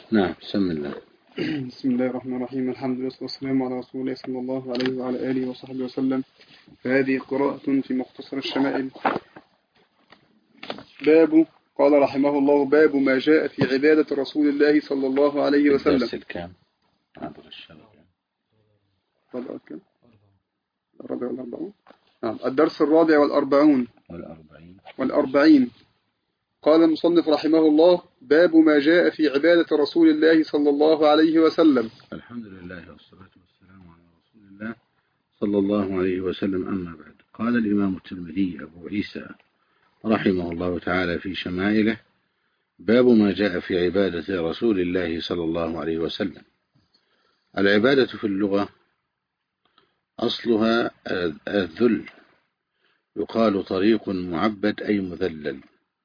نعم، بسم الله. بسم الله الرحمن الرحيم. الحمد لله والسلام على رسول الله صلى الله عليه وعلى آله وصحبه وسلم. فهذه قراءة في مختصر الشمائل. باب قال رحمه الله: باب ما جاء في عبادة رسول الله صلى الله عليه وسلم. الدرس الكام؟ الرابع والأربعون. نعم، الدرس الرابع والأربعين. قال المصنف رحمه الله: باب ما جاء في عبادة رسول الله صلى الله عليه وسلم. الحمد لله والصلاة والسلام على رسول الله صلى الله عليه وسلم. أما بعد، قال الإمام الترمذي أبو عيسى رحمه الله تعالى في شمائله: باب ما جاء في عبادة رسول الله صلى الله عليه وسلم. العبادة في اللغة أصلها الذل، يقال طريق معبد أي مذلل،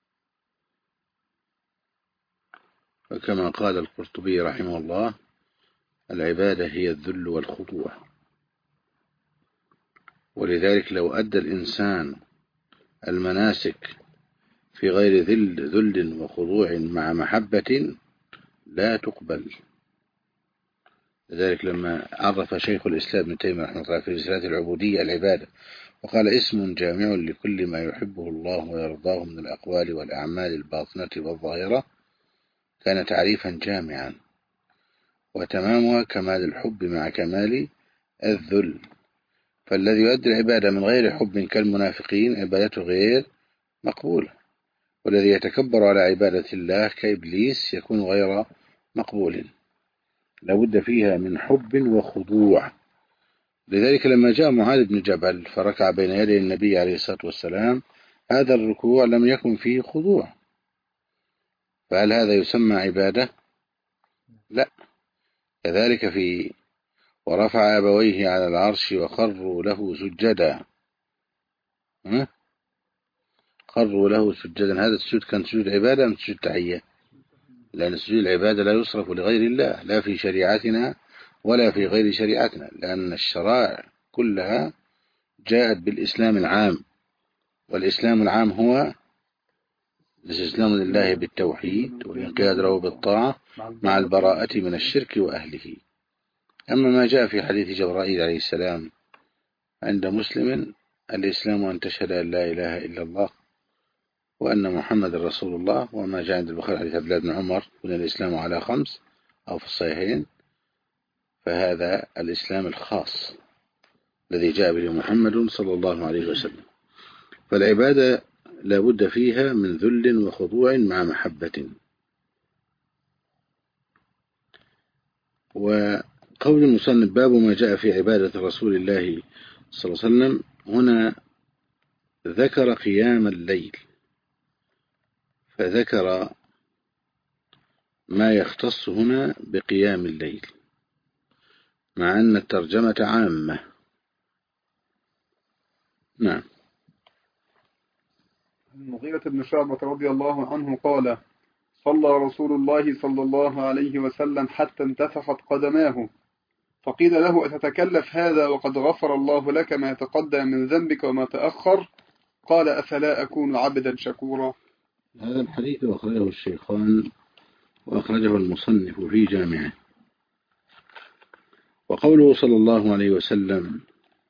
فكما قال القرطبي رحمه الله: العبادة هي الذل والخضوع. ولذلك لو أدى الإنسان المناسك في غير ذل وخضوع مع محبة لا تقبل. لذلك لما عرف شيخ الإسلام ابن تيمية رحمه الله في رسالة العبودية العبادة، وقال: اسم جامع لكل ما يحبه الله ويرضاه من الأقوال والأعمال الباطنة والظاهرة، كان تعريفا جامعا، وتمامها كمال الحب مع كمال الذل. فالذي يؤدي العبادة من غير حب كالمنافقين عبادته غير مقبولة، والذي يتكبر على عبادة الله كإبليس يكون غير مقبول، لابد فيها من حب وخضوع. لذلك لما جاء معاذ بن جبل فركع بين يدي النبي عليه الصلاة والسلام، هذا الركوع لم يكن فيه خضوع، فهل هذا يسمى عبادة؟ لا. كذلك في ورفع أبويه على العرش وخروا له سجدا، خروا له سجدا، هذا السجود كان سجود عبادة أم سجود تحية؟ لأن سجود العبادة لا يصرف لغير الله، لا في شريعتنا ولا في غير شريعتنا، لأن الشرائع كلها جاءت بالإسلام العام، والإسلام العام هو الاستسلام لله بالتوحيد والانقياد له بالطاعة مع البراءة من الشرك وأهله. أما ما جاء في حديث جبرائيل عليه السلام عند مسلم: الإسلام أن تشهد أن لا إله إلا الله وأن محمد رسول الله. وما جاء عند البخاري حديث عبد الله بن عمر: بني الإسلام على 5 أو في الصحيحين، فهذا الإسلام الخاص الذي جاء به محمد صلى الله عليه وسلم. فالعبادة لا بد فيها من ذل وخضوع مع محبة. وقول المصنف: باب ما جاء في عبادة رسول الله صلى الله عليه وسلم، هنا ذكر قيام الليل، فذكر ما يختص هنا بقيام الليل، مع أن الترجمة عامة. نعم. المغيرة بن شعبة رضي الله عنه قال: صلى رسول الله صلى الله عليه وسلم حتى انتفخت قدماه، فقيل له: أتتكلف هذا وقد غفر الله لك ما تقدم من ذنبك وما تأخر؟ قال: أفلا أكون عبدا شكورا. هذا الحديث أخرجه الشيخان وأخرجه المصنف في جامعه. وقوله صلى الله عليه وسلم،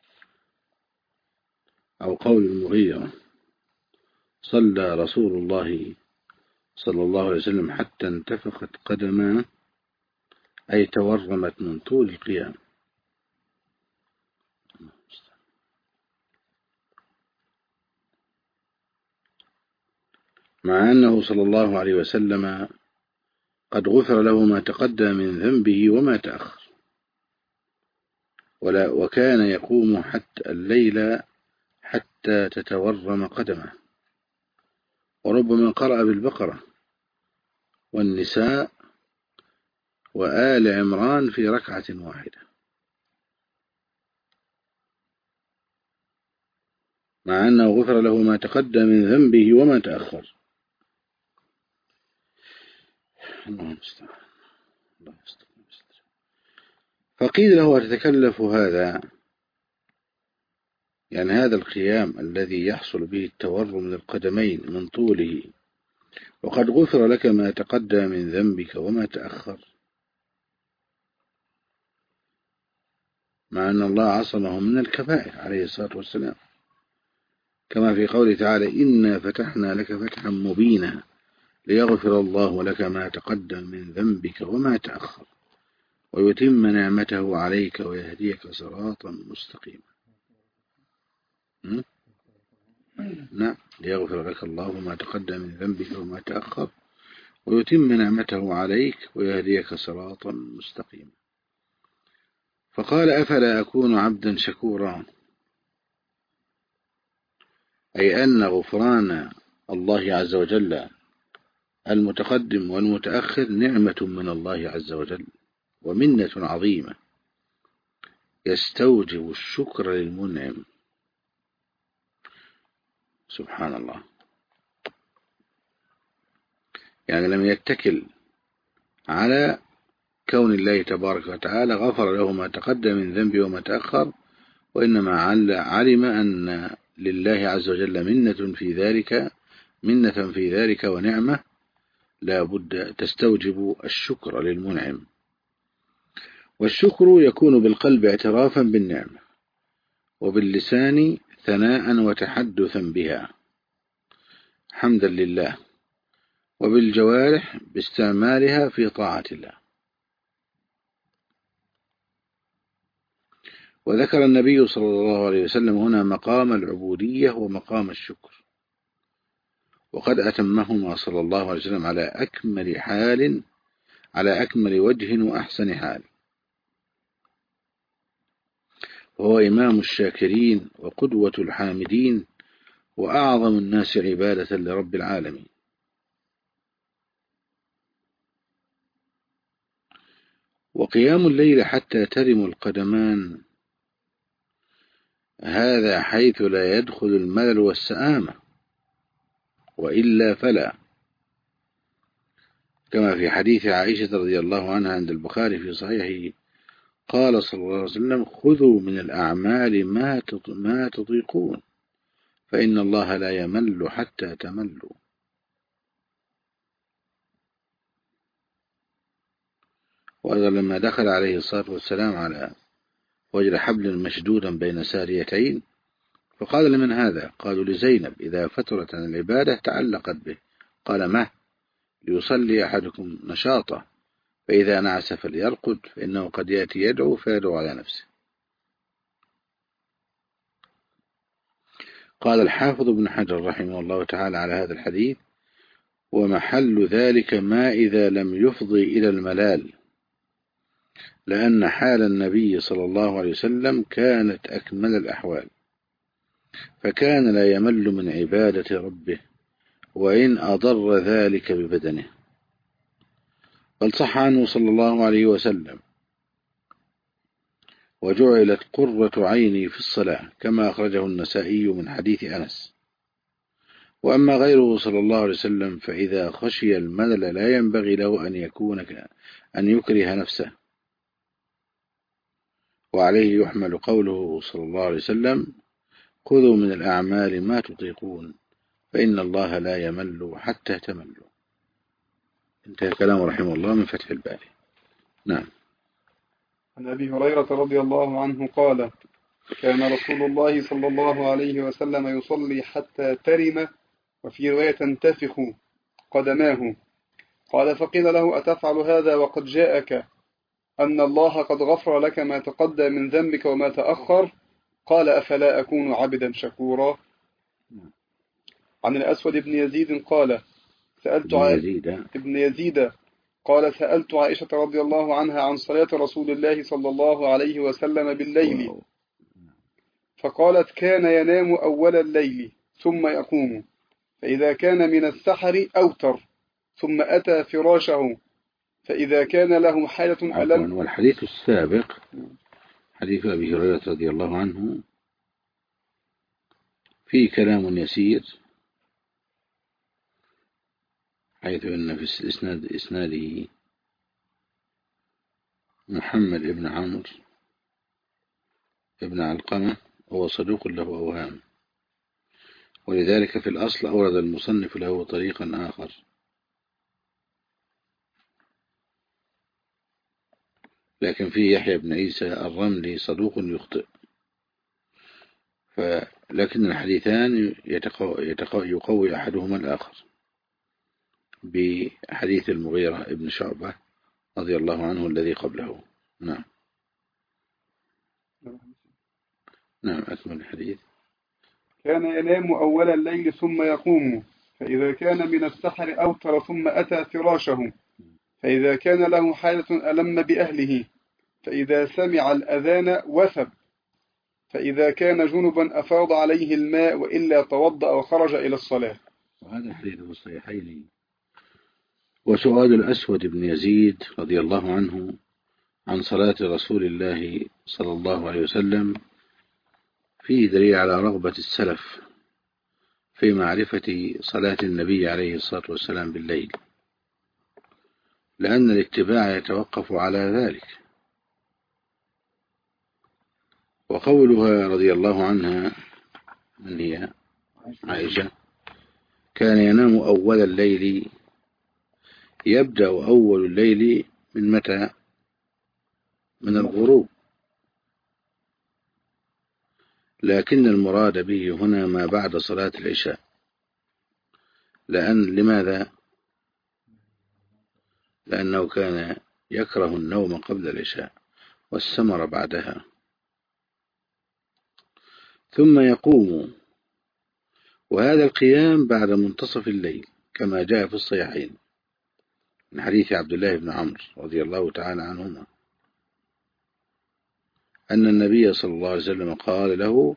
أو قول المغيرة: صلى رسول الله صلى الله عليه وسلم حتى انتفخت قدماه، أي تورمت من طول القيام. مع أنه صلى الله عليه وسلم قد غفر له ما تقدم من ذنبه وما تأخر، وكان يقوم حتى الليل حتى تتورم قدمه، وربما قرأ بالبقرة والنساء وآل عمران في ركعة واحدة، مع أنه غفر له ما تقدم من ذنبه وما تأخر. الله المستعان. فقيل له: أتتكلف هذا؟ يعني هذا القيام الذي يحصل به التورم من القدمين من طوله وقد غفر لك ما تقدم من ذنبك وما تأخر، مع أن الله عصمه من الكبائر عليه الصلاة والسلام، كما في قوله تعالى: إنا فتحنا لك فتحا مبينا ليغفر الله لك ما تقدم من ذنبك وما تأخر ويتم نعمته عليك ويهديك صراطا مستقيما. نعم، ليغفر لك الله ما تقدم من ذنبك وما تأخر ويتم نعمته عليك ويهديك صراطا مستقيما. فقال: أفلا أكون عبدا شكورا، أي أن غفران الله عز وجل المتقدم والمتأخر نعمة من الله عز وجل ومنة عظيمة يستوجب الشكر للمنعم. سبحان الله، يعني لم يتكل على كون الله تبارك وتعالى غفر له ما تقدم من ذنبه وما تأخر، وإنما علم أن لله عز وجل منة في ذلك ونعمة لا بد تستوجب الشكر للمنعم. والشكر يكون بالقلب اعترافا بالنعمة، وباللسان ثناء وتحدثا بها حمدا لله، وبالجوارح باستعمالها في طاعة الله. وذكر النبي صلى الله عليه وسلم هنا مقام العبودية ومقام الشكر، وقد أتمهما صلى الله عليه وسلم على أكمل وجه وأحسن حال، وهو إمام الشاكرين وقدوة الحامدين وأعظم الناس عبادة لرب العالمين. وقيام الليل حتى ترم القدمان، هذا حيث لا يدخل الملل والسآمة، وإلا فلا، كما في حديث عائشة رضي الله عنها عند البخاري في صحيحه قال صلى الله عليه وسلم: خذوا من الأعمال ما تطيقون، فإن الله لا يمل حتى تملوا. وأيضا لما دخل عليه الصلاة والسلام على وجد حبل مشدودا بين ساريتين فقال: لمن هذا؟ قالوا: لزينب، إذا فترت عن العبادة تعلقت به. قال: ما ليصلي أحدكم نشاطه، فإذا نعس فليرقد، فإنه قد يأتي يدعو فيدعو على نفسه. قال الحافظ ابن حجر رحمه الله تعالى على هذا الحديث: ومحل ذلك ما إذا لم يفضي إلى الملال، لأن حال النبي صلى الله عليه وسلم كانت أكمل الأحوال، فكان لا يمل من عبادة ربه وإن أضر ذلك ببدنه. بل صح عنه صلى الله عليه وسلم: وجعلت قرة عيني في الصلاة، كما أخرجه النسائي من حديث أنس. وأما غيره صلى الله عليه وسلم فإذا خشي الملل لا ينبغي له أن يكره نفسه. وعليه يحمل قوله صلى الله عليه وسلم: خذوا من الأعمال ما تطيقون، فإن الله لا يمل حتى تملوا. انتهى كلامه رحمه الله من فتح الباري. نعم. عن أبي هريرة رضي الله عنه قال: كان رسول الله صلى الله عليه وسلم يصلي حتى ترم، وفي رواية تنتفخ قدماه. قال: فقيل له: أتفعل هذا وقد جاءك أن الله قد غفر لك ما تقدم من ذنبك وما تأخر؟ قال: أفلا أكون عبدا شكورا. عن الأسود بن يزيد قال: سألت عائشة رضي الله عنها عن صلاة رسول الله صلى الله عليه وسلم بالليل، فقالت: كان ينام أول الليل ثم يقوم، فإذا كان من السحر أوتر، ثم أتى فراشه، فإذا كان له حالة ألم. والحديث السابق حديث أبي هريرة رضي الله عنه فيه كلام يسير، حيث أن في إسناده محمد بن عمرو بن علقمة، وهو صدوق له أوهام. ولذلك في الأصل أورد المصنف له طريقا آخر، لكن فيه يحيى بن عيسى الرملي صدوق يخطئ، لكن الحديثان يقوي أحدهما الآخر بحديث المغيرة ابن شعبة رضي الله عنه الذي قبله. نعم. نعم أكمل الحديث. كان ينام أول الليل ثم يقوم، فإذا كان من السحر أوتر ثم أتى فراشه، فإذا كان له حالة ألم بأهله، فإذا سمع الأذان وثب، فإذا كان جنبا أفاض عليه الماء وإلا توضأ وخرج إلى الصلاة. وهذا حديث في الصحيحين. وسؤال الأسود بن يزيد رضي الله عنه عن صلاة رسول الله صلى الله عليه وسلم فيه دليل على رغبة السلف في معرفة صلاة النبي عليه الصلاة والسلام بالليل، لأن الاتباع يتوقف على ذلك. وقولها رضي الله عنها، من هي؟ عائشة، كان ينام أول الليل، يبدأ أول الليل من متى؟ من الغروب، لكن المراد به هنا ما بعد صلاة العشاء. لماذا؟ لأنه كان يكره النوم قبل العشاء والسمر بعدها. ثم يقوم، وهذا القيام بعد منتصف الليل كما جاء في الصحيحين من حديث عبد الله بن عمرو رضي الله تعالى عنهما أن النبي صلى الله عليه وسلم قال له: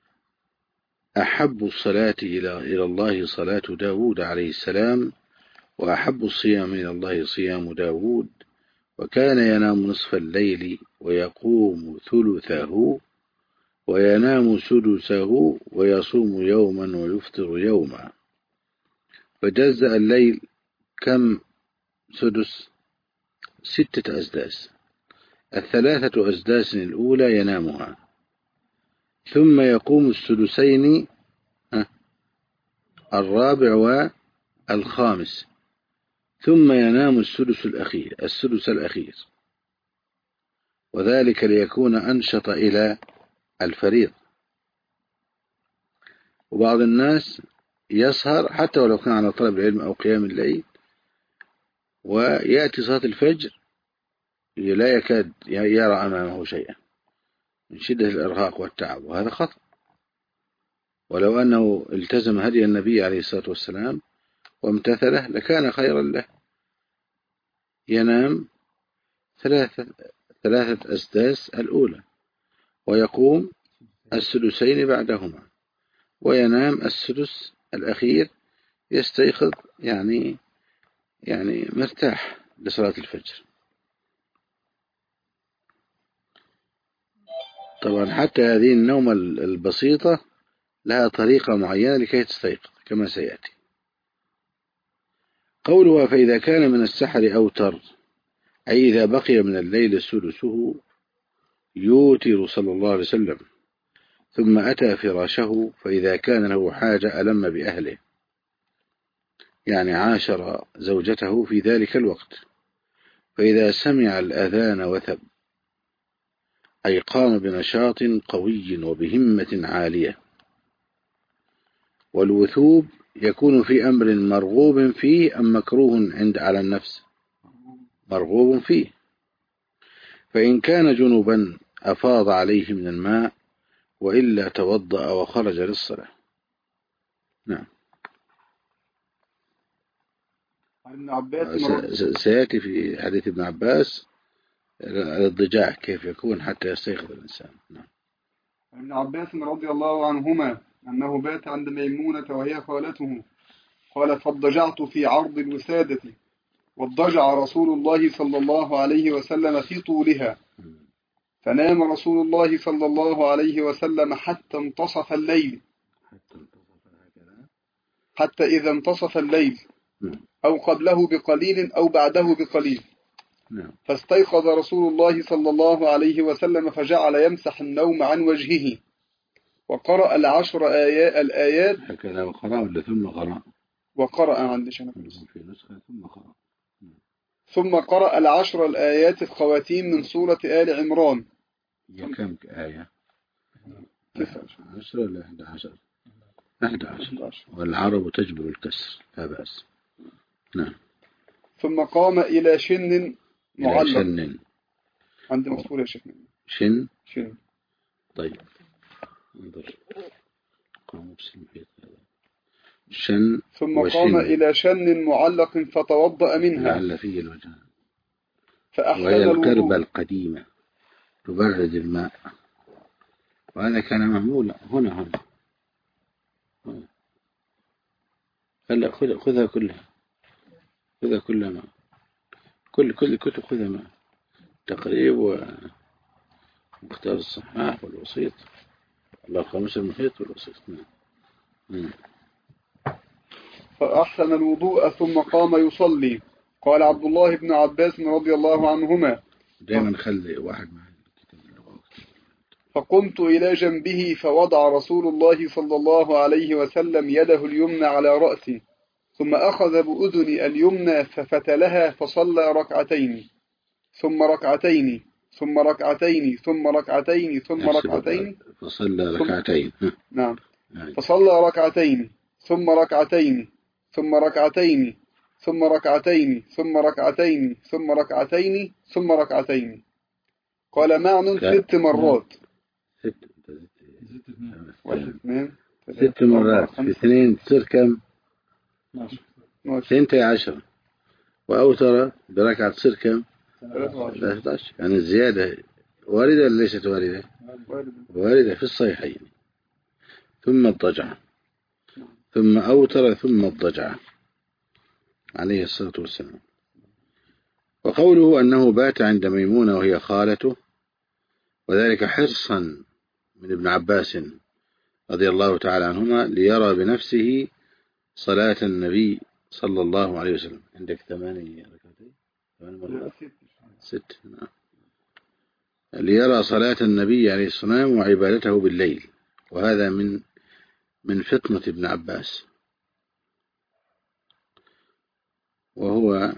أحب الصلاة إلى الله صلاة داود عليه السلام، وأحب الصيام إلى الله صيام داود، وكان ينام نصف الليل ويقوم ثلثه وينام سدسه ويصوم يوما ويفطر يوما. فجزأ الليل كم سدس؟ 6 أسداس، 3 أسداس الأولى ينامها، ثم يقوم السدسين الرابع والخامس، ثم ينام السدس الأخير، وذلك ليكون أنشط إلى الفريض. وبعض الناس يسهر حتى ولو كان على طلب العلم أو قيام الليل، ويأتي صلاة الفجر لا يكاد يرى أمامه شيئا من شدة الإرهاق والتعب، وهذا خطأ. ولو أنه التزم هدي النبي عليه الصلاة والسلام وامتثله لكان خيرا له. ينام 3 أسداس الأولى، ويقوم السدسين بعدهما، وينام السدس الأخير، يستيقظ يعني مرتاح لصلاة الفجر. طبعا حتى هذه النومة البسيطة لها طريقة معينة لكي تستيقظ كما سيأتي. قولها فإذا كان من السحر أوتر، أي إذا بقي من الليل سدسه، يوتر صلى الله عليه وسلم، ثم أتى فراشه، فإذا كان له حاجة ألم بأهله، يعني عاشر زوجته في ذلك الوقت، فإذا سمع الأذان وثب، أي قام بنشاط قوي وبهمة عالية. والوثوب يكون في أمر مرغوب فيه أم مكروه على النفس؟ مرغوب فيه. فإن كان جنبا أفاض عليه من الماء، وإلا توضأ وخرج للصلاة. نعم. سيأتي في حديث ابن عباس الاضطجاع كيف يكون حتى يستيقظ الإنسان. نعم. ابن عباس رضي الله عنهما أنه بات عند ميمونة وهي خالته، قال: فاضطجعت في عرض الوسادة، واضطجع رسول الله صلى الله عليه وسلم في طولها، فنام رسول الله صلى الله عليه وسلم حتى انتصف الليل، حتى إذا انتصف الليل أو قبله بقليل أو بعده بقليل، فاستيقظ رسول الله صلى الله عليه وسلم فجعل يمسح النوم عن وجهه، وقرأ العشر الآيات. هكذا وقرأ ولا ثم قرأ؟ وقرأ عندش أنا في نسخة ثم قرأ. ثم قرأ العشر الآيات الخواتيم من سورة آل عمران. هي كم آية؟ 10 ولا 11؟ 11. والعرب تجبر الكسر لا بأس. نعم. ثم قام إلى شن معلق. شن عند مكتوب يا شيخ. شن. طيب انظر. قام بسمحيط شن. ثم قام إلى شن معلق فتوضأ منها. لعل فيه الوجه. فأحسن وهي الوضوء. القربة القديمة تبرد الماء، وهذا كان معمولا هنا. هلا خذها كلها. خذها كلها ما. كل الكتب خذها ما. تقريب ومختار الصحاح والوسيط. الله خمس المحيط والوسيط. فأحسن الوضوء ثم قام يصلي. قال عبد الله بن عباس رضي الله عنهما دائما خلي واحد معه. فقمت إلى جنبه فوضع رسول الله صلى الله عليه وسلم يده اليمنى على رأسي، ثم أخذ بأذني اليمنى ففتلها فصلى ركعتين ثم ركعتين ثم ركعتين ثم ركعتين ثم ركعتين. فصلى ركعتين. نعم. فصلى ركعتين ثم ركعتين ثم ركعتين ثم ركعتين ثم ركعتين ثم ركعتين ثم ركعتين. قال معن 6 مرات. 6 مرات في 2 تصير كم؟ 12. وأوتر بركعة تصير كم؟ 13. يعني الزيادة واردة ولا ليست واردة؟ واردة في الصحيحين. ثم اضطجع ثم أوتر ثم اضطجع عليه الصلاة والسلام. وقوله أنه بات عند ميمونة وهي خالته، وذلك حرصا من ابن عباس رضي الله تعالى عنهما ليرى بنفسه صلاة النبي صلى الله عليه وسلم. عندك 8 ركعتين 8 مرات 6. نعم. ليرى صلاة النبي عليه الصلاة والسلام وعبادته بالليل، وهذا من فطنة ابن عباس، وهو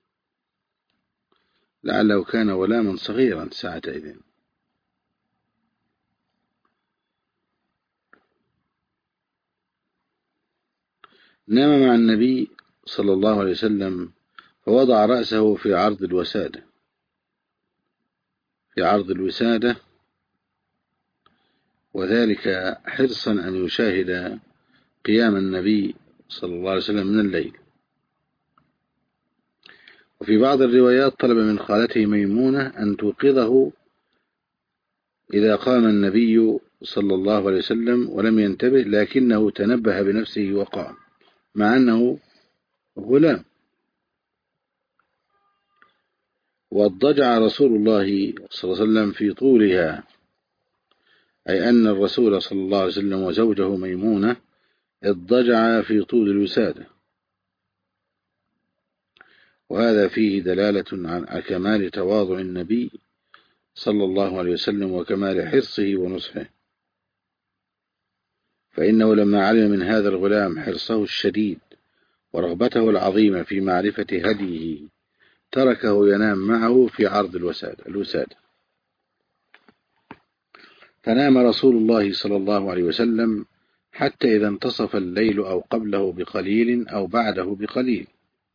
لعله كان غلاما صغيرا ساعتئذ. نام مع النبي صلى الله عليه وسلم فوضع رأسه في عرض الوسادة، وذلك حرصا أن يشاهد قيام النبي صلى الله عليه وسلم من الليل. وفي بعض الروايات طلب من خالته ميمونة أن توقظه إذا قام النبي صلى الله عليه وسلم ولم ينتبه، لكنه تنبه بنفسه وقام مع أنه غلام. واضطجع رسول الله صلى الله عليه وسلم في طولها، أي أن الرسول صلى الله عليه وسلم وزوجه ميمونة اضطجع في طول الوسادة، وهذا فيه دلالة على كمال تواضع النبي صلى الله عليه وسلم وكمال حرصه ونصحه، فإنه لما علم من هذا الغلام حرصه الشديد ورغبته العظيمة في معرفة هديه تركه ينام معه في عرض الوسادة. فنام رسول الله صلى الله عليه وسلم حتى إذا انتصف الليل أو قبله بقليل أو بعده بقليل،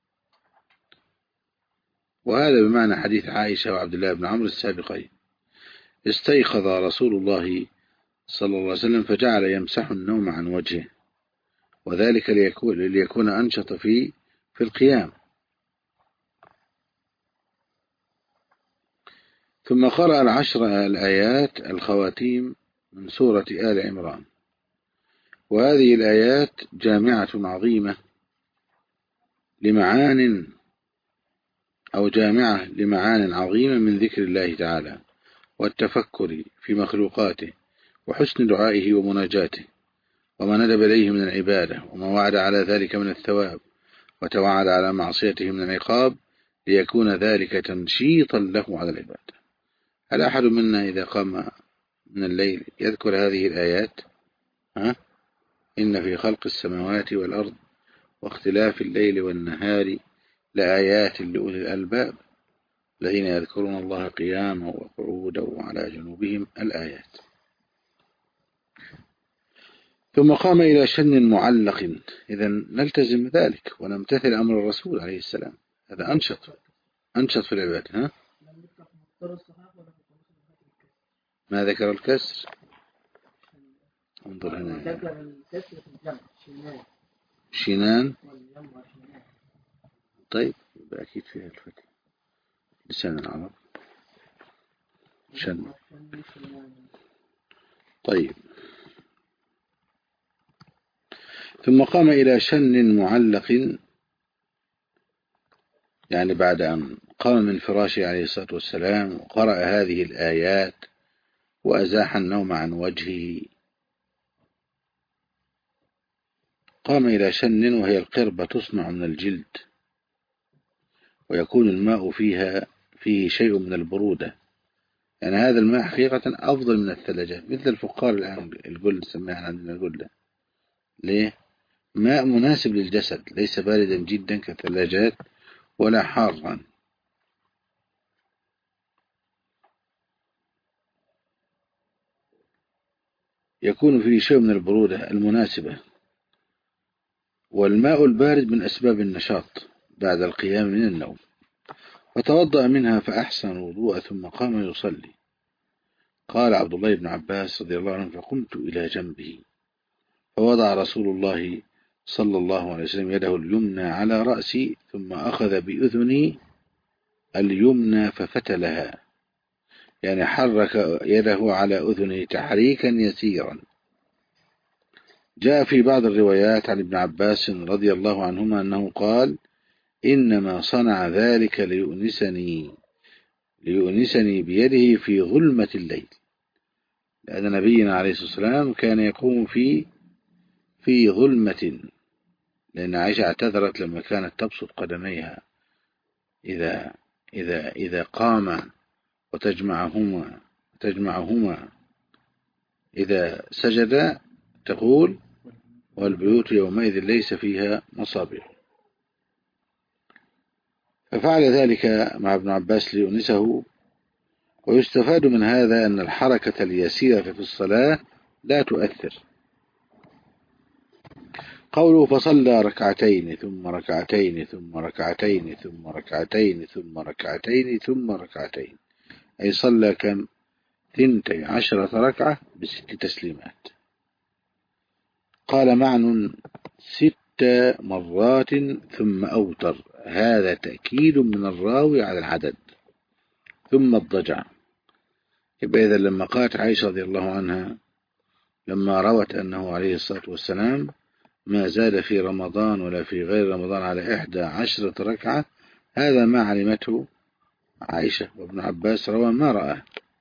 وهذا بمعنى حديث عائشة وعبد الله بن عمرو السابقين. استيقظ رسول الله صلى الله عليه وسلم فجعل يمسح النوم عن وجهه، وذلك ليكون أنشط في القيام. ثم قرأ 10 الآيات الخواتيم من سورة آل عمران، وهذه الآيات جامعة عظيمة لمعان عظيمة من ذكر الله تعالى والتفكر في مخلوقاته وحسن دعائه ومناجاته وما ندب إليه من العبادة وما وعد على ذلك من الثواب وتوعد على معصيته من العقاب، ليكون ذلك تنشيطا له على العبادة. هل أحد منا إذا قام من الليل يذكر هذه الآيات ها؟ إن في خلق السماوات والأرض واختلاف الليل والنهار لآيات لأولي الألباب الذين يذكرون الله قياما وقعودا وعلى جنوبهم الآيات. ثم قام إلى شن معلق. إذا نلتزم ذلك ونمتثل أمر الرسول عليه السلام. هذا أنشط في العبادة. ها؟ ما ذكر الكسر؟ انظر هنا. ذكر الكسر في الجمع شنان. طيب أكيد فيها الفتح. لسان العرب شن. طيب. ثم قام إلى شن معلق، يعني بعد أن قام من فراشه عليه الصلاة والسلام وقرأ هذه الآيات وأزاح النوم عن وجهه، قام إلى شن وهي القربة تصنع من الجلد ويكون الماء فيه شيء من البرودة، يعني هذا الماء حقيقة أفضل من الثلجات، مثل الفقار الآن الجلد سميها عندنا الجلد. ليه؟ ماء مناسب للجسد، ليس باردا جدا كالثلاجات ولا حارا. يكون فيه شيء من البرودة المناسبة. والماء البارد من أسباب النشاط بعد القيام من النوم. فتوضأ منها فأحسن الوضوء ثم قام يصلي. قال عبد الله بن عباس رضي الله عنه فقمت إلى جنبه فوضع رسول الله صلى الله عليه وسلم يده اليمنى على رأسي ثم أخذ بأذني اليمنى ففتلها، يعني حرك يده على أذنه تحريكا يسيرا. جاء في بعض الروايات عن ابن عباس رضي الله عنهما أنه قال إنما صنع ذلك ليؤنسني بيده في ظلمة الليل، لأن نبينا عليه الصلاة والسلام كان يقوم في ظلمة، لأن عائشة اعتذرت لما كانت تبسط قدميها إذا قام وتجمعهما إذا سجد، تقول والبيوت يومئذ ليس فيها مصابيح. ففعل ذلك مع ابن عباس ليؤنسه. ويستفاد من هذا أن الحركة اليسيرة في الصلاة لا تؤثر. قوله فصلى ركعتين ثم ركعتين ثم ركعتين ثم ركعتين ثم ركعتين ثم ركعتين، أي صلى كم 12 ركعة ب6 تسليمات. قال معن 6 مرات ثم أوتر، هذا تأكيد من الراوي على العدد. ثم الضجع، يبقى إذا لما قالت عائشة رضي الله عنها لما روت أنه عليه الصلاة والسلام ما زاد في رمضان ولا في غير رمضان على 11 ركعة، هذا ما علمته عائشة، وابن عباس روى ما رأى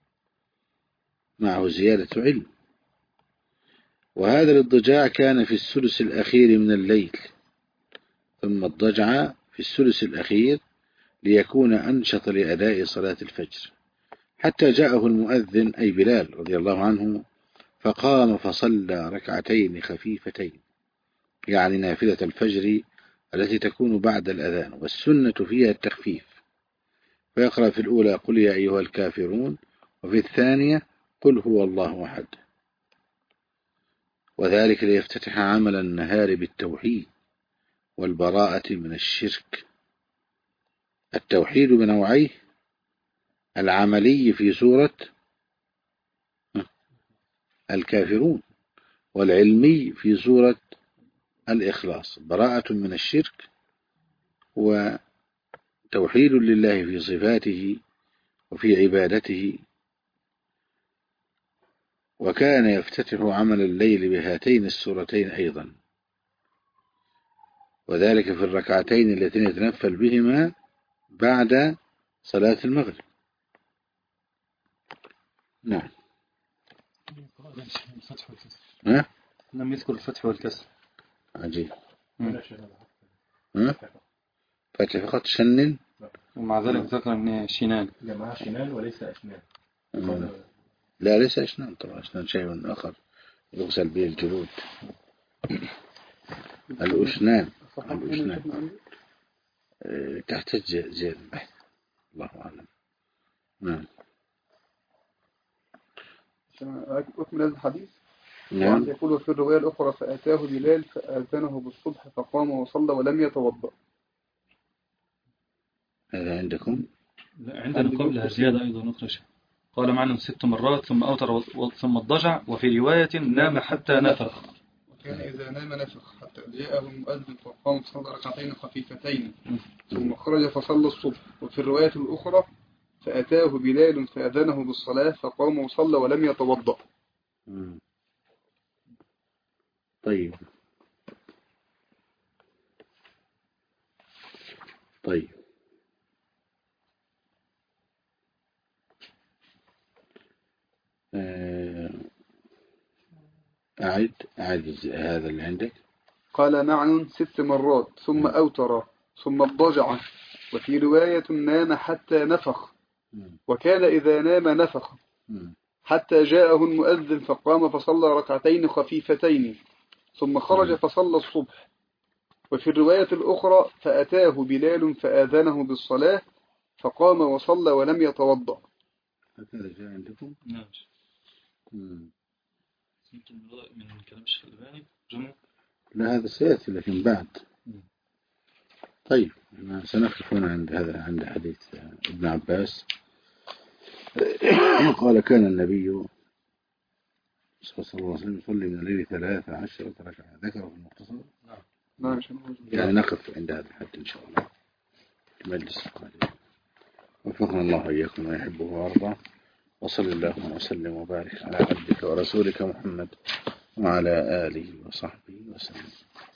معه زيادة علم. وهذا الاضطجاع كان في الثلث الأخير من الليل، ثم اضطجع في الثلث الأخير ليكون أنشط لأداء صلاة الفجر، حتى جاءه المؤذن أي بلال رضي الله عنه فقام فصلى ركعتين خفيفتين، يعني نافلة الفجر التي تكون بعد الأذان، والسنة فيها التخفيف، فيقرأ في الأولى قل يا أيها الكافرون، وفي الثانية قل هو الله أحد، وذلك ليفتتح عمل النهار بالتوحيد والبراءة من الشرك. التوحيد بنوعيه: العملي في سورة الكافرون، والعلمي في سورة الإخلاص، براءة من الشرك وتوحيد لله في صفاته وفي عبادته. وكان يفتتح عمل الليل بهاتين السورتين أيضا، وذلك في الركعتين اللتين يتنفل بهما بعد صلاة المغرب. نعم. لم يذكر الفتح والكسر. عجيب. فتح فقط شنن، ومع ذلك ذكر أن شنان جماعة شنان وليس أشنان. لا ليس أشنان، طبعا أشنان شيء آخر، يغسل به الجلود. الأسنان تحتاج زيادة البحث، الله أعلم. نعم. أكمل هذا الحديث. نعم. يقول في الرواية الأخرى فأتاه بلال فآذنه بالصبح فقام وصلى ولم يتوضأ. هذا عندكم؟ لا، عندنا قبلها زيادة أيضا أخرى. قال معنا 6 مرات ثم أوتر ثم اضطجع، وفي رواية نام حتى نفخ. وكان إذا نام نفخ حتى جاءه المؤذن فقام فصلى ركعتين خفيفتين ثم خرج فصلى الصبح. وفي الرواية الأخرى فأتاه بلال فأذنه بالصلاة فقام وصلى ولم يتوضأ. طيب أعد هذا اللي عندك. قال معن 6 مرات ثم أوتر ثم اضطجع، وفي رواية نام حتى نفخ، وكان إذا نام نفخ حتى جاءه المؤذن فقام فصلى ركعتين خفيفتين ثم خرج فصلى الصبح. وفي الرواية الأخرى فأتاه بلال فآذنه بالصلاة فقام وصلى ولم يتوضأ. هكذا جاء عندكم؟ نعم. من كلام الشيخ الألباني جمع. لا، هذا سيأتي لكن بعد. طيب سنقف هنا عند حديث ابن عباس. قال كان النبي صلى الله عليه وسلم يصلي من الليل 13 ركعة، ذكره في المختصر. نعم. يعني نقف عند هذا الحد إن شاء الله في مجلس القادم. وفقنا الله وإياكم ما يحبه ويرضى، وصلى الله وسلم وبارك على عبدك ورسولك محمد وعلى آله وصحبه وسلم.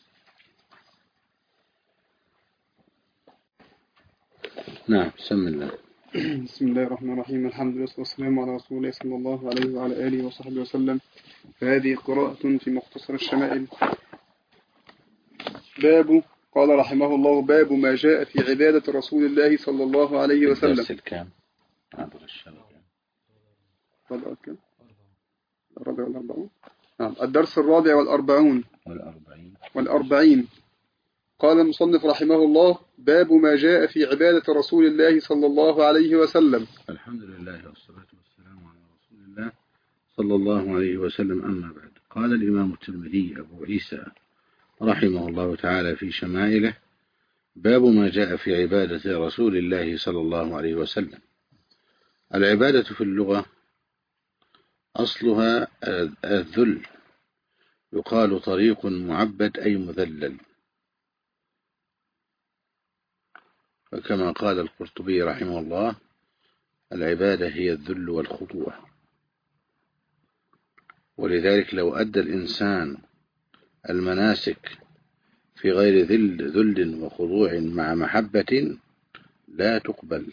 نعم. بسم الله. بسم الله الرحمن الرحيم. الحمد لله والسلام على رسول الله صلى الله عليه وعلى آله وصحبه وسلم. فهذه قراءة في مختصر الشمائل. باب، قال رحمه الله: باب ما جاء في عبادة رسول الله صلى الله عليه وسلم. الدرس الكام؟ الرابع والأربعون. نعم، الدرس الرابع والأربعين. قال المصنف رحمه الله: باب ما جاء في عبادة رسول الله صلى الله عليه وسلم. الحمد لله والصلاة والسلام على رسول الله صلى الله عليه وسلم. أما بعد، قال الإمام الترمذي أبو عيسى رحمه الله تعالى في شمائله: باب ما جاء في عبادة رسول الله صلى الله عليه وسلم. العبادة في اللغة أصلها الذل، يقال طريق معبد أي مذلل، فكما قال القرطبي رحمه الله: العبادة هي الذل والخضوع. ولذلك لو أدى الإنسان المناسك في غير ذل وخضوع مع محبة لا تقبل.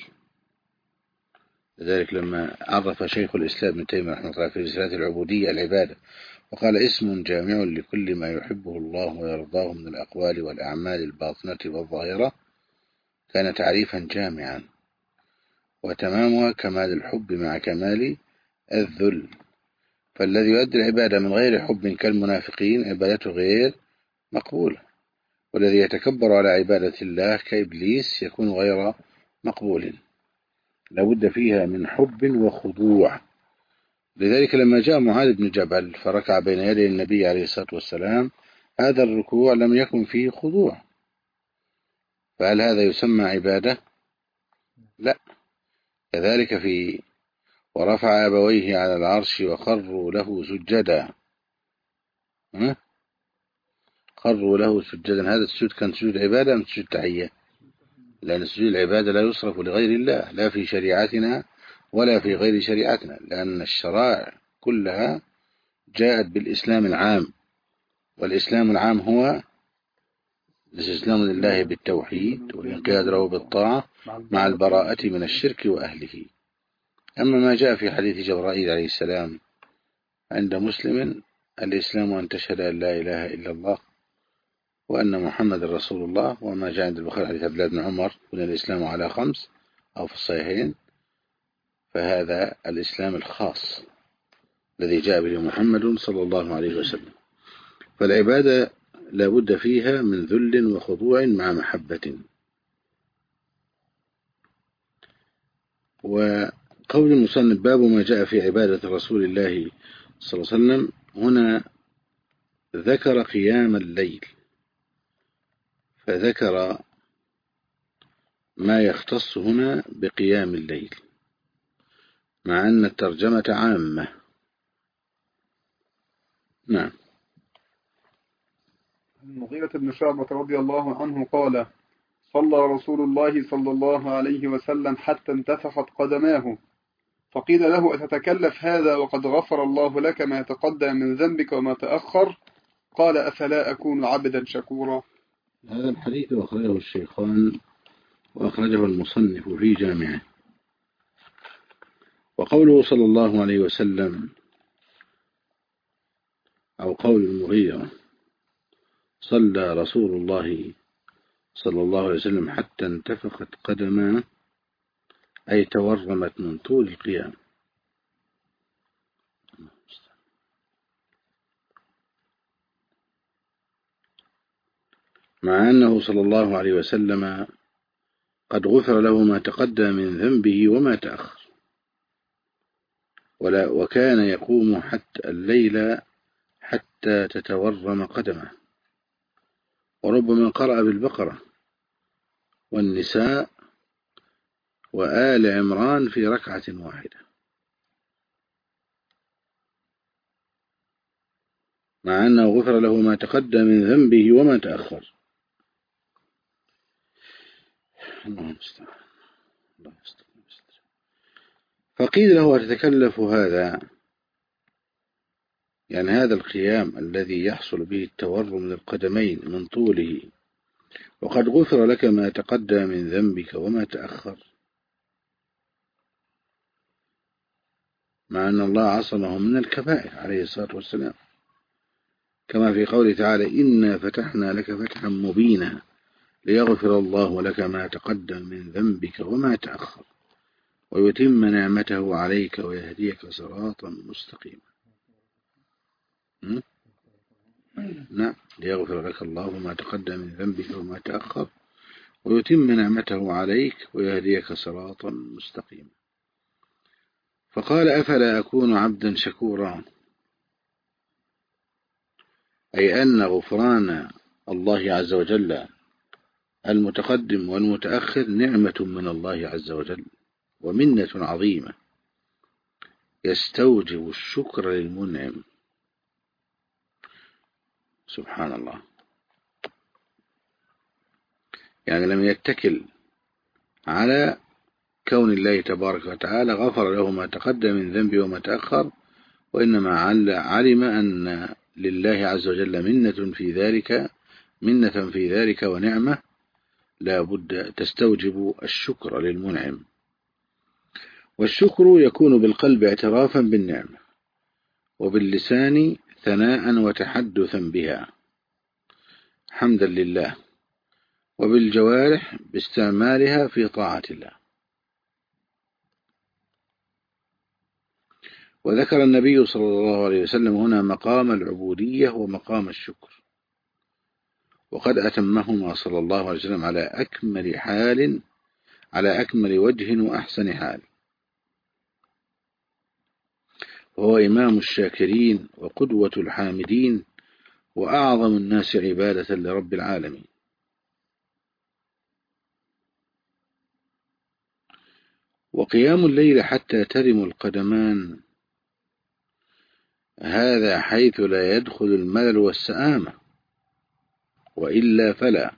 لذلك لما عرف شيخ الإسلام ابن تيمية رحمه الله في رسالة العبودية العبادة، وقال: اسم جامع لكل ما يحبه الله ويرضاه من الأقوال والأعمال الباطنة والظاهرة، كان تعريفا جامعا، وتمامها كمال الحب مع كمال الذل. فالذي يؤدي العبادة من غير حب كالمنافقين عبادته غير مقبولة، والذي يتكبر على عبادة الله كإبليس يكون غير مقبول، لابد فيها من حب وخضوع. لذلك لما جاء معاذ بن جبل فركع بين يدي النبي عليه الصلاة والسلام، هذا الركوع لم يكن فيه خضوع، فهل هذا يسمى عبادة؟ لا. كذلك في ورفع أبويه على العرش وخروا له سجدا، خروا له سجدا. هذا السجود كان سجود عبادة أم سجود تحية؟ لأن سجود العبادة لا يصرف لغير الله، لا في شريعتنا ولا في غير شريعتنا، لأن الشرائع كلها جاءت بالإسلام العام، والإسلام العام هو الاستسلام لله بالتوحيد والانقياد له بالطاعة مع البراءة من الشرك وأهله. أما ما جاء في حديث جبرائيل عليه السلام عند مسلم: الإسلام أن تشهد أن لا إله إلا الله وأن محمد رسول الله. وما جاء عند البخاري حديث عبد الله بن عمر: بني الإسلام على 5 أو في الصحيحين، فهذا الإسلام الخاص الذي جاء به محمد صلى الله عليه وسلم. فالعبادة لا بد فيها من ذل وخضوع مع محبة. وقول المصنف باب ما جاء في عبادة رسول الله صلى الله عليه وسلم، هنا ذكر قيام الليل، فذكر ما يختص هنا بقيام الليل، مع أن الترجمة عامة. نعم. المغيرة بن شعبة رضي الله عنه قال: صلى رسول الله صلى الله عليه وسلم حتى انتفخت قدماه، فقيل له: أتتكلف هذا وقد غفر الله لك ما تقدم من ذنبك وما تأخر؟ قال: أفلا أكون عبدا شكورا. هذا الحديث أخرجه الشيخان وأخرجه المصنف في جامعه. وقوله صلى الله عليه وسلم، أو قول المغيرة: صلى رسول الله صلى الله عليه وسلم حتى انتفخت قدماه، أي تورمت من طول القيام. مع أنه صلى الله عليه وسلم قد غفر له ما تقدم من ذنبه وما تأخر، وكان يقوم حتى الليل حتى تتورم قدمه، وربما قرأ بالبقرة والنساء وآل عمران في ركعة واحدة، مع أنه غفر له ما تقدم من ذنبه وما تأخر. الله المستعان. فقيل له: أتتكلف هذا؟ يعني هذا القيام الذي يحصل به التورم للقدمين من طوله، وقد غفر لك ما تقدم من ذنبك وما تأخر، مع أن الله عصمه من الكبائر عليه الصلاة والسلام، كما في قوله تعالى: إنا فتحنا لك فتحا مبينا ليغفر الله لك ما تقدم من ذنبك وما تأخر ويتم نعمته عليك ويهديك صراطا مستقيما. نعم، ليغفر لك الله ما تقدم من ذنبك وما تأخر ويتم نعمته عليك ويهديك صراطا مستقيما. فقال: أفلا أكون عبدا شكورا، أي أن غفران الله عز وجل المتقدم والمتأخر نعمة من الله عز وجل ومنة عظيمة يستوجب الشكر للمنعم. سبحان الله. يعني لم يتكل على كون الله تبارك وتعالى غفر له ما تقدم من ذنبه وما تأخر، وإنما علم أن لله عز وجل منة في ذلك ونعمة لا بد تستوجب الشكر للمنعم. والشكر يكون بالقلب اعترافا بالنعمة، وباللسان ثناء وتحدثا بها حمدا لله، وبالجوارح باستعمالها في طاعة الله. وذكر النبي صلى الله عليه وسلم هنا مقام العبودية ومقام الشكر، وقد أتمهما صلى الله عليه وسلم على أكمل وجه وأحسن حال، وهو إمام الشاكرين وقدوة الحامدين وأعظم الناس عبادة لرب العالمين. وقيام الليل حتى ترم القدمان، هذا حيث لا يدخل الملل والسآمة، وإلا فلا،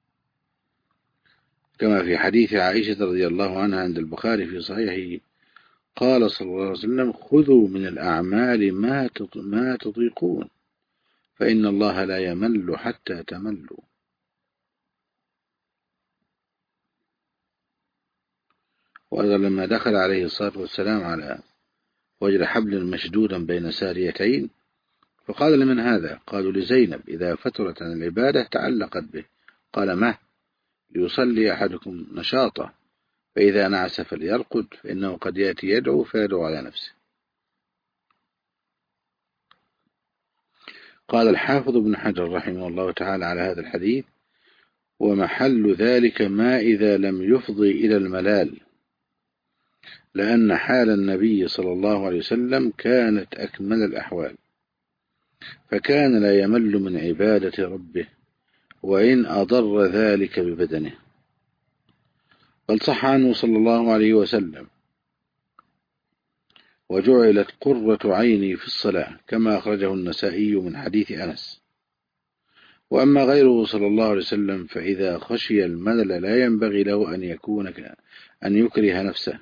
كما في حديث عائشة رضي الله عنها عند البخاري في صحيحه قال صلى الله عليه وسلم: خذوا من الأعمال ما تطيقون، فإن الله لا يمل حتى تملوا. وأيضا لما دخل عليه الصلاة والسلام على وجد حبل مشدودا بين ساريتين، فقال: لمن هذا؟ قالوا: لزينب، إذا فترت عن العبادة تعلقت به. قال: ما ليصلي أحدكم نشاطه، فإذا نعس فليرقد، فإنه قد يأتي يدعو فيدعو على نفسه. قال الحافظ ابن حجر رحمه الله تعالى على هذا الحديث: ومحل ذلك ما إذا لم يفضي إلى الملال، لأن حال النبي صلى الله عليه وسلم كانت أكمل الأحوال، فكان لا يمل من عبادة ربه وإن أضر ذلك ببدنه. بل صح عنه صلى الله عليه وسلم: وجعلت قرة عيني في الصلاة، كما أخرجه النسائي من حديث أنس. وأما غيره صلى الله عليه وسلم فإذا خشي الملل لا ينبغي له أن يكره نفسه.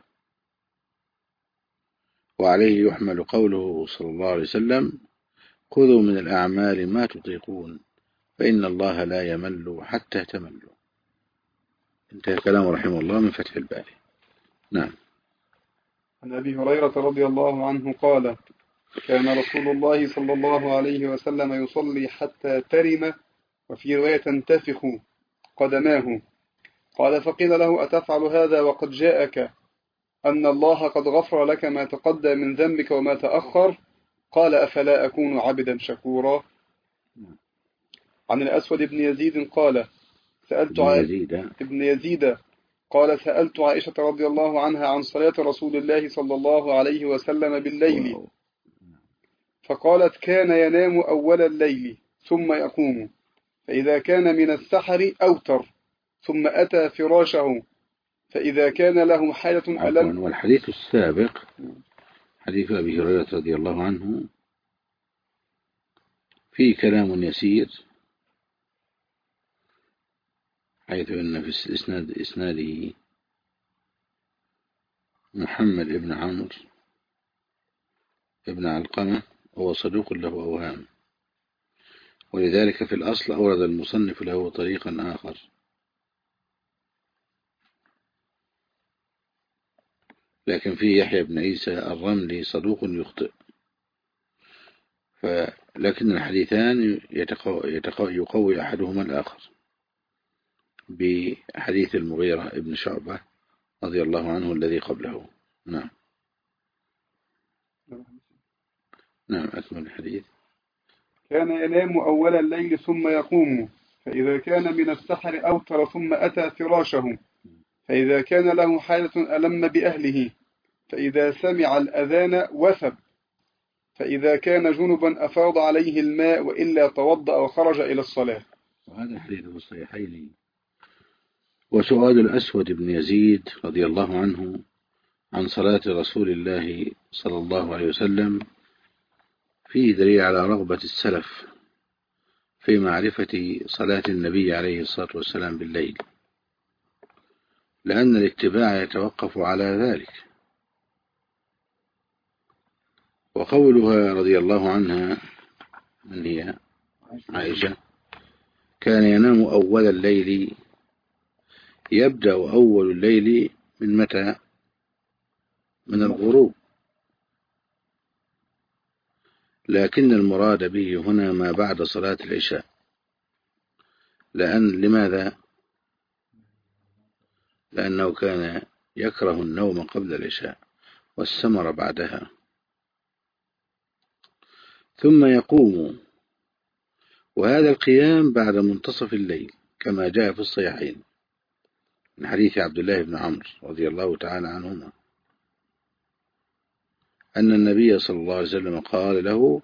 وعليه يحمل قوله صلى الله عليه وسلم: خذوا من الأعمال ما تطيقون فإن الله لا يمل حتى تملوا. انتهى كلامه رحمه الله من فتح الباري. نعم. عن أبي هريرة رضي الله عنه قال: كان رسول الله صلى الله عليه وسلم يصلي حتى ترم، وفي رواية تنتفخ قدماه. قال: فقيل له: أتفعل هذا وقد جاءك أن الله قد غفر لك ما تقدم من ذنبك وما تأخر؟ قال: أفلا أكون عبدا شكورا. عن الأسود بن يزيد قال: سألت عائشة رضي الله عنها عن صلاة رسول الله صلى الله عليه وسلم بالليل، فقالت: كان ينام أول الليل ثم يقوم، فإذا كان من السحر أوتر، ثم أتى فراشه، فإذا كان له حاجة ألم. والحديث السابق حديث أبي هريرة رضي الله عنه فيه كلام يسير، حيث أن في إسناده محمد بن عمرو ابن علقمة، وهو صدوق له أوهام، ولذلك في الأصل أورد المصنف له طريقا آخر. لكن فيه يحيى بن عيسى الرملي صدوق يخطئ، لكن الحديثان يقوي أحدهما الآخر بحديث المغيرة ابن شعبة رضي الله عنه الذي قبله. نعم. نعم، أكمل الحديث. كان ينام أول الليل ثم يقوم، فإذا كان من السحر أوتر، ثم أتى فراشه، فإذا كان له حالة ألم بأهله، فإذا سمع الأذان وثب، فإذا كان جنبا أفاض عليه الماء، وإلا توضأ وخرج إلى الصلاة. وهذا حديث في الصحيحين. وسؤال الأسود بن يزيد رضي الله عنه عن صلاة رسول الله صلى الله عليه وسلم فيه دليل على رغبة السلف في معرفة صلاة النبي عليه الصلاة والسلام بالليل، لأن الاتباع يتوقف على ذلك. وقولها رضي الله عنها، من هي؟ عائشة: كان ينام أول الليل، يبدأ أول الليل من متى؟ من الغروب، لكن المراد به هنا ما بعد صلاة العشاء. لماذا؟ لأنه كان يكره النوم قبل العشاء والسمر بعدها. ثم يقوم، وهذا القيام بعد منتصف الليل كما جاء في الصحيحين من حديث عبد الله بن عمرو رضي الله تعالى عنهما أن النبي صلى الله عليه وسلم قال له: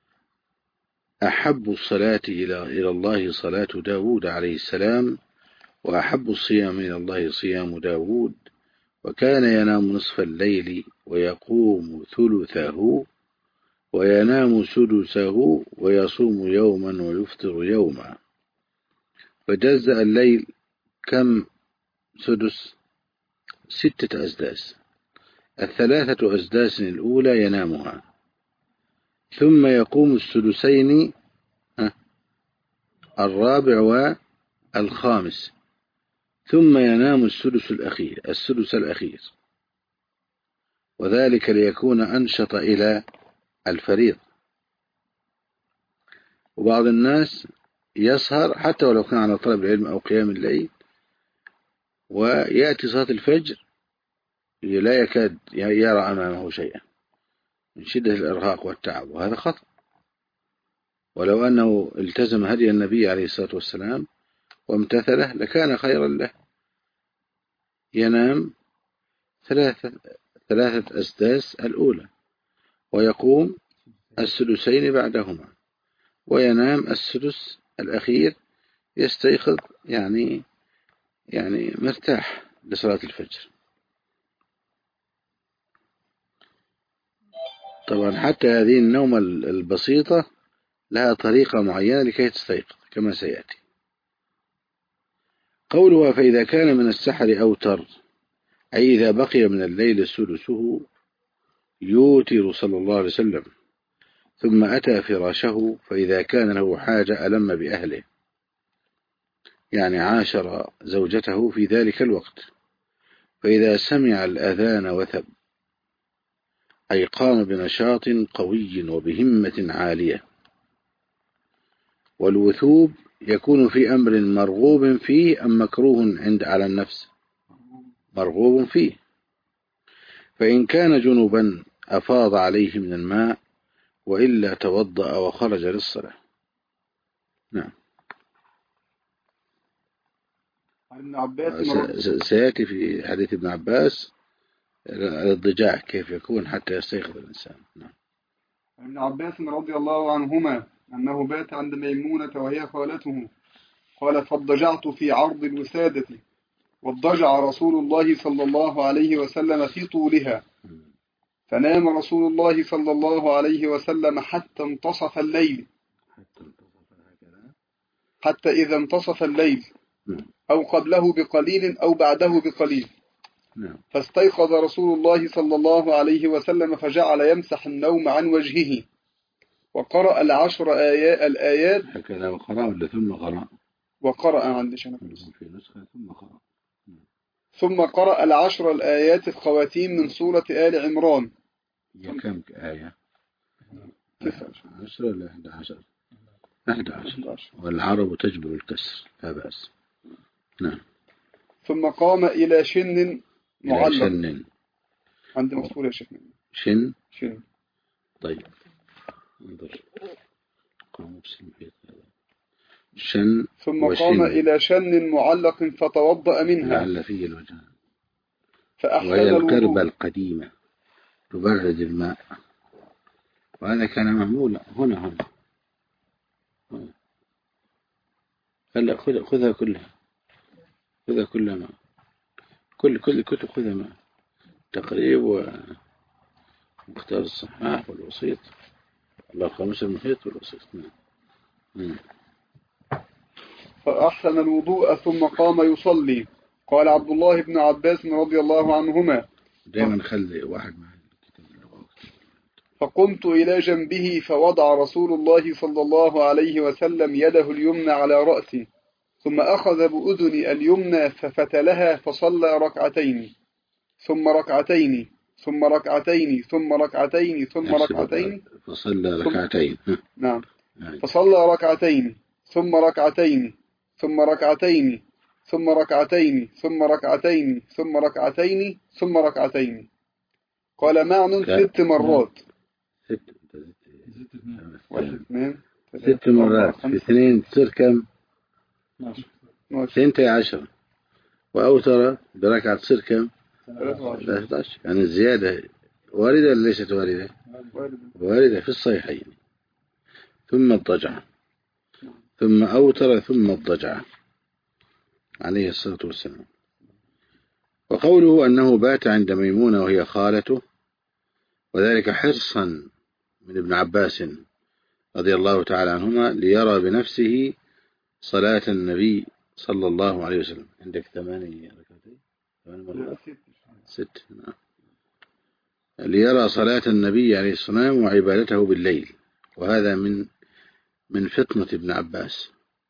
أحب الصلاة إلى الله صلاة داود عليه السلام، وأحب الصيام إلى الله صيام داود، وكان ينام نصف الليل ويقوم ثلثه وينام سدسه ويصوم يوما ويفطر يوما. فجزأ الليل كم سدس؟ 6 أسداس، 3 أسداس الأولى ينامها، ثم يقوم السدسين الرابع والخامس، ثم ينام السدس الأخير، وذلك ليكون أنشط إلى الفريض. وبعض الناس يسهر حتى ولو كان على طلب العلم أو قيام الليل، ويأتي صلاة الفجر لا يكاد يرى أمامه شيئا من شدة الإرهاق والتعب، وهذا خطأ. ولو أنه التزم هدي النبي عليه الصلاة والسلام وامتثله لكان خيرا له. ينام ثلاثة أسداس الأولى، ويقوم السدسين بعدهما، وينام السدس الأخير، يستيقظ يعني مرتاح لصلاة الفجر. طبعا حتى هذه النومة البسيطة لها طريقة معينة لكي تستيقظ كما سيأتي. قولها فإذا كان من السحر أوتر، أي إذا بقي من الليل سدسه يوتر صلى الله عليه وسلم، ثم أتى فراشه، فإذا كان له حاجة ألم بأهله، يعني عاشر زوجته في ذلك الوقت، فإذا سمع الأذان وثب، أي قام بنشاط قوي وبهمة عالية. والوثوب يكون في أمر مرغوب فيه أم مكروه على النفس؟ مرغوب فيه. فإن كان جنبا أفاض عليه من الماء، وإلا توضأ وخرج للصلاة. نعم. ابن عباس سيأتي في حديث ابن عباس الاضطجاع كيف يكون حتى يستيقظ الإنسان. نعم. ابن عباس رضي الله عنهما أنه بات عند ميمونة وهي خالته، قال فاضطجعت في عرض الوسادة، واضطجع رسول الله صلى الله عليه وسلم في طولها، فنام رسول الله صلى الله عليه وسلم حتى انتصف الليل، حتى إذا انتصف الليل أو قبله بقليل أو بعده بقليل، فاستيقظ رسول الله صلى الله عليه وسلم فجعل يمسح النوم عن وجهه، وقرأ العشر الآيات. هكذا وقرأ ولا ثم قرأ؟ وقرأ عندي شنو في نسخة ثم قرأ. ثم قرأ العشر الآيات الخواتيم من سورة آل عمران. كم آية؟ 10 ولا 11؟ 11. والعرب تجبر الكسر لا بأس. نعم. ثم قام إلى شن معلق. شن عند مقصود يا شيخ. شن. طيب انظر. قام بسمحية شن. ثم قام إلى شن معلق فتوضأ منها. لعل فيه الوجه. وهي القربة القديمة تبرد الماء، وهذا كان معمولا هنا. هلا خذها كلها، خذها كلها ما. كل الكتب خذها ما. تقريب ومختار الصحاح والوسيط، الخامس المحيط والوسيط. فأحسن الوضوء ثم قام يصلي. قال عبد الله بن عباس رضي الله عنهما دائما خلي واحد معه. فقمت إلى جنبه فوضع رسول الله صلى الله عليه وسلم يده اليمنى على رأسي، ثم أخذ بأذني اليمنى ففتلها فصلى ركعتين ثم ركعتين ثم ركعتين ثم ركعتين ثم ركعتين فصلى ركعتين. نعم. فصلى ركعتين ثم ركعتين ثم ركعتين ثم ركعتين ثم ركعتين ثم ركعتين ثم ركعتين. قال معن 6 مرات. 6 مرات في 2 تصير كم؟ 12. وأوتر بركعة تصير كم؟ 13. يعني الزيادة واردة ولا ليست واردة؟ واردة في الصحيحين. ثم اضطجع، ثم أوتر، ثم اضطجع عليه الصلاة والسلام. وقوله أنه بات عند ميمونة وهي خالته، وذلك حرصا من ابن عباس رضي الله تعالى عنهما ليرى بنفسه صلاة النبي صلى الله عليه وسلم. عندك 8 ركعتين 8 مرات 6. نعم. ليرى صلاة النبي عليه الصلاة والسلام وعبادته بالليل، وهذا من فطنة ابن عباس،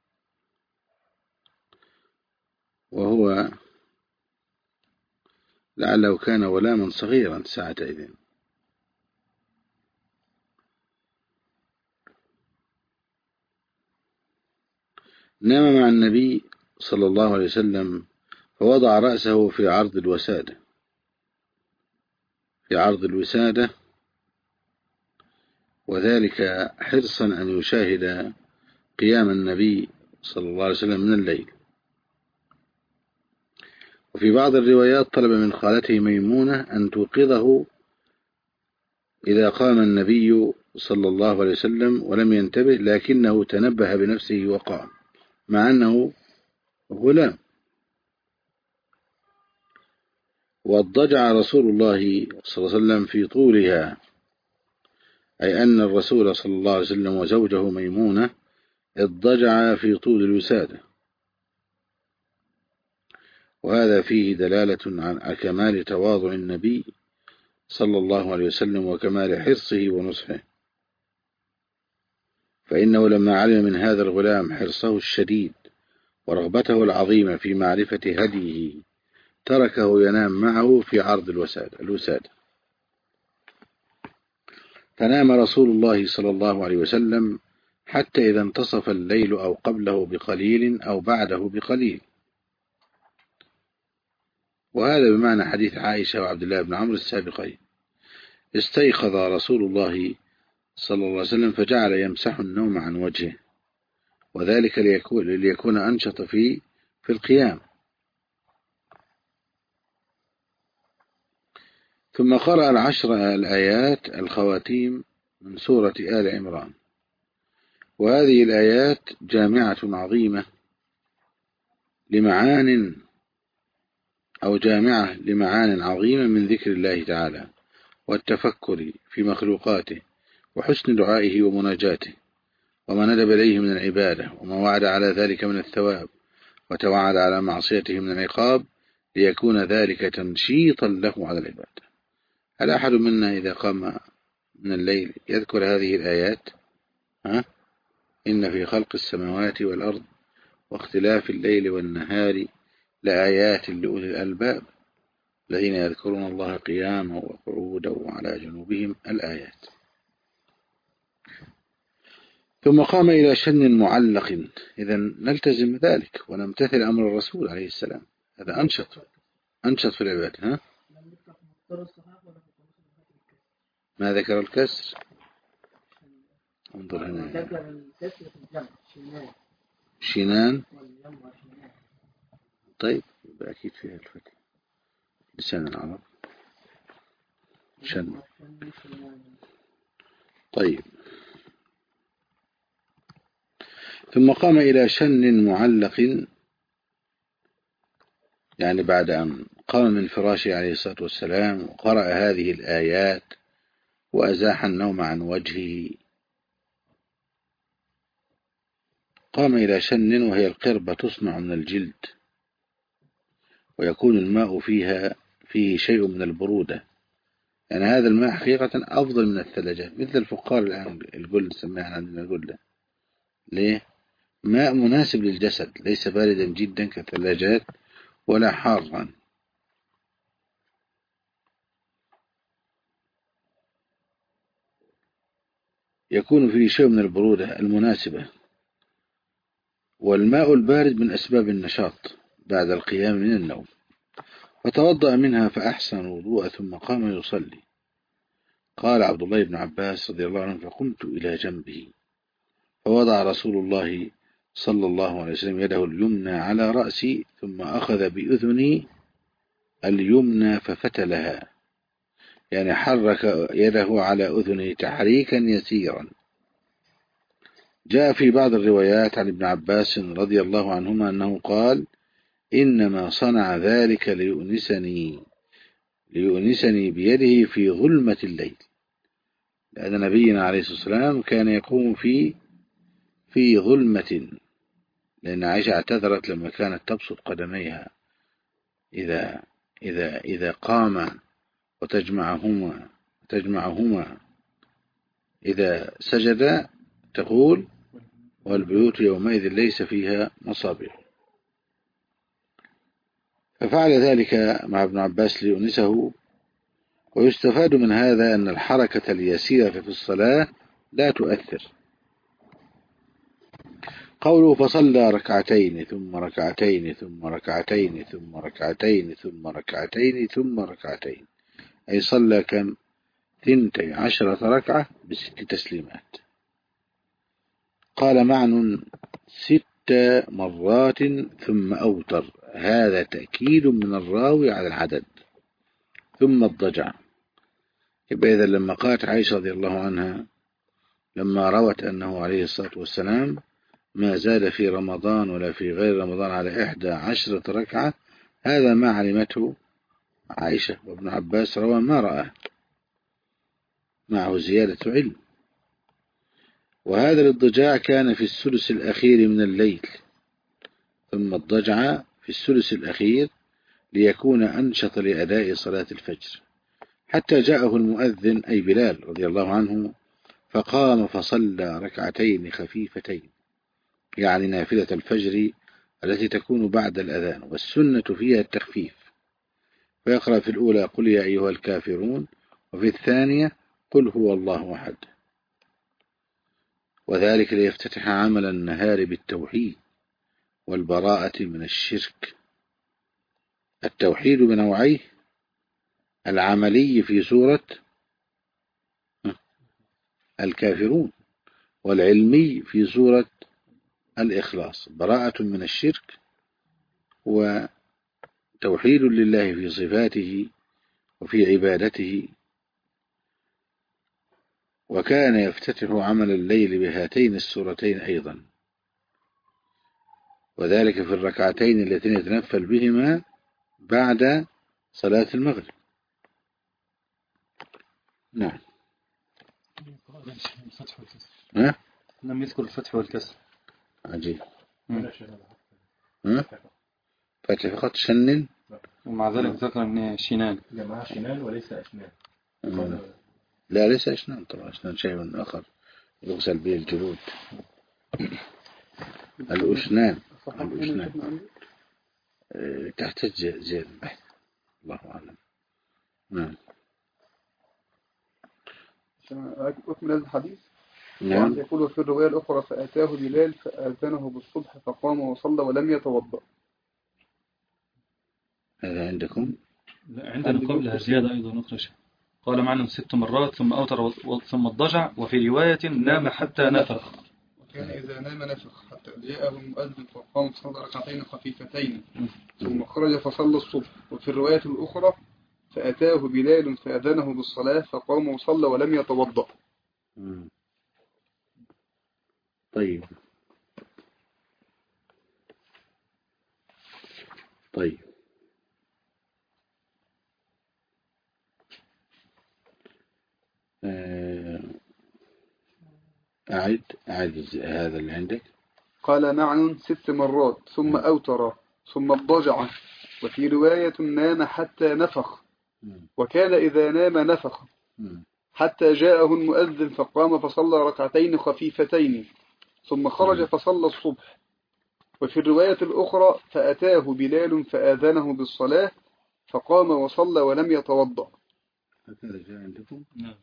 وهو لعله كان غلاما صغيرا ساعتئذ. نام مع النبي صلى الله عليه وسلم فوضع رأسه في عرض الوسادة. وذلك حرصا أن يشاهد قيام النبي صلى الله عليه وسلم من الليل. وفي بعض الروايات طلب من خالته ميمونة أن توقظه إذا قام النبي صلى الله عليه وسلم ولم ينتبه، لكنه تنبه بنفسه وقام مع أنه غلام. واضطجع رسول الله صلى الله عليه وسلم في طولها، أي أن الرسول صلى الله عليه وسلم وزوجه ميمونة اضطجع في طول الوسادة، وهذا فيه دلالة عن كمال تواضع النبي صلى الله عليه وسلم وكمال حرصه ونصحه، فإنه لما علم من هذا الغلام حرصه الشديد ورغبته العظيمة في معرفة هديه تركه ينام معه في عرض الوسادة. فنام رسول الله صلى الله عليه وسلم حتى إذا انتصف الليل أو قبله بقليل أو بعده بقليل، وهذا بمعنى حديث عائشة وعبد الله بن عمرو السابقين. استيقظ رسول الله صلى الله عليه وسلم فجعل يمسح النوم عن وجهه، وذلك ليكون أنشط في القيام. ثم قرأ 10 الآيات الخواتيم من سورة آل عمران، وهذه الآيات جامعة عظيمة لمعان عظيمة من ذكر الله تعالى والتفكر في مخلوقاته وحسن دعائه ومناجاته وما ندب إليه من العبادة وما وعد على ذلك من الثواب وتوعد على معصيته من العقاب، ليكون ذلك تنشيطا له على العبادة. هل أحد منا إذا قام من الليل يذكر هذه الآيات؟ إن في خلق السماوات والأرض واختلاف الليل والنهار لآيات لأولي الألباب الذين يذكرون الله قياما وقعودا وعلى جنوبهم الآيات. ثم قام إلى شن معلق. إذا نلتزم ذلك ونمتثل أمر الرسول عليه السلام، هذا أنشط في العبادة. ما ذكر الكسر؟ انظر هنا. ذكر الكسر في الجمع شنان. طيب أكيد فيها الفتح لسان العرب شن. طيب. ثم قام إلى شن معلق، يعني بعد أن قام من فراشه عليه الصلاة والسلام وقرأ هذه الآيات وأزاح النوم عن وجهه، قام إلى شن وهي القربة تصنع من الجلد، ويكون الماء فيه شيء من البرودة، يعني هذا الماء حقيقة أفضل من الثلجات، مثل الفقار الآن الجلد سميها عندنا الجلد. ليه؟ ماء مناسب للجسد، ليس باردا جدا كالثلاجات ولا حارا. يكون فيه شيء من البرودة المناسبة، والماء البارد من أسباب النشاط بعد القيام من النوم. فتوضأ منها فأحسن الوضوء ثم قام يصلي. قال عبد الله بن عباس رضي الله عنه فقمت إلى جنبه فوضع رسول الله صلى الله عليه وسلم يده اليمنى على رأسي ثم أخذ بأذني اليمنى ففتلها، يعني حرك يده على أذنه تحريكا يسيرا. جاء في بعض الروايات عن ابن عباس رضي الله عنهما أنه قال إنما صنع ذلك ليؤنسني بيده في ظلمة الليل، لأن نبينا عليه الصلاة والسلام كان يقوم في ظلمة، لأن عائشة اعتذرت لما كانت تبسط قدميها إذا قام وتجمعهما إذا سجد، تقول والبيوت يومئذ ليس فيها مصابيح. ففعل ذلك مع ابن عباس ليؤنسه. ويستفاد من هذا أن الحركة اليسيرة في الصلاة لا تؤثر. قوله فصلى ركعتين ثم ركعتين ثم ركعتين ثم ركعتين ثم ركعتين ثم ركعتين، أي صلى كم؟ 12 ركعة ب6 تسليمات. قال معن 6 مرات ثم أوتر، هذا تأكيد من الراوي على العدد. ثم الضجع، يبقى إذا لما قالت عائشة رضي الله عنها لما روت أنه عليه الصلاة والسلام ما زاد في رمضان ولا في غير رمضان على 11 ركعة، هذا ما علمته عائشة، وابن عباس روى ما رأى معه زيادة علم. وهذا الاضطجاع كان في الثلث الأخير من الليل، ثم اضطجع في الثلث الأخير ليكون أنشط لأداء صلاة الفجر، حتى جاءه المؤذن أي بلال رضي الله عنه فقام فصلى ركعتين خفيفتين، يعني نافلة الفجر التي تكون بعد الأذان، والسنة فيها التخفيف، فيقرأ في الأولى قل يا أيها الكافرون، وفي الثانية قل هو الله أحد، وذلك ليفتتح عمل النهار بالتوحيد والبراءة من الشرك. التوحيد بنوعيه، العملي في سورة الكافرون، والعلمي في سورة الإخلاص، براءة من الشرك وتوحيد لله في صفاته وفي عبادته. وكان يفتتح عمل الليل بهاتين السورتين أيضا، وذلك في الركعتين التي يتنفل بهما بعد صلاة المغرب. نعم. لم يذكر الفتح والكسر. عجيب. فتح فقط شنن، ومع ذلك ذكر أن شنان جماعة شنان وليس أشنان. لا ليس أشنان، طبعا أشنان شيء آخر يغسل به الجلود. الأشنان تحتاج زيادة البحث، الله أعلم. نعم. أكمل هذا الحديث. نعم. يقول في الرواية الأخرى فأتاه بلال فآذنه بالصبح فقام وصلى ولم يتوضأ. هذا عندكم؟ لا، عندنا قبلها زيادة أيضا أخرى. قال معنا 6 مرات ثم أوتر ثم اضطجع، وفي رواية نام حتى نفخ. وكان إذا نام نفخ حتى جاءه المؤذن فقام فصلى ركعتين خفيفتين ثم خرج فصلى الصبح. وفي الرواية الأخرى فأتاه بلال فأذنه بالصلاة فقام وصلى ولم يتوضأ. طيب أعد هذا اللي عندك. قال معن 6 مرات ثم أوتر ثم اضطجع، وفي رواية نام حتى نفخ، وكان إذا نام نفخ حتى جاءه المؤذن فقام فصلى ركعتين خفيفتين ثم خرج فصلى الصبح. وفي الرواية الأخرى فأتاه بلال فآذنه بالصلاة فقام وصلى ولم يتوضأ. هكذا جاء عندكم؟ نعم.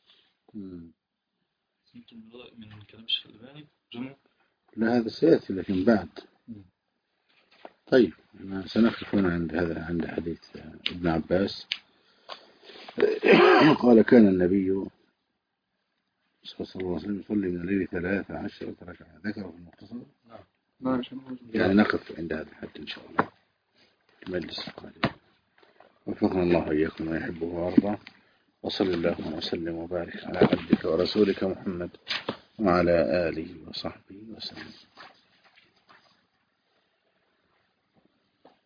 من كلام الشيخ الألباني جمع. لا هذا سيأتي لكن بعد. طيب سنقف هنا عند حديث ابن عباس. قال كان النبي صلى الله عليه وسلم يصلي من الليل 13 ركعة، ذكره في المختصر. نعم. يعني نقف عند هذا الحد إن شاء الله في مجلس القادم. وفقنا الله وإياكم ما يحبه ويرضى، وصلى الله وسلم وبارك على عبدك ورسولك محمد وعلى آله وصحبه وسلم.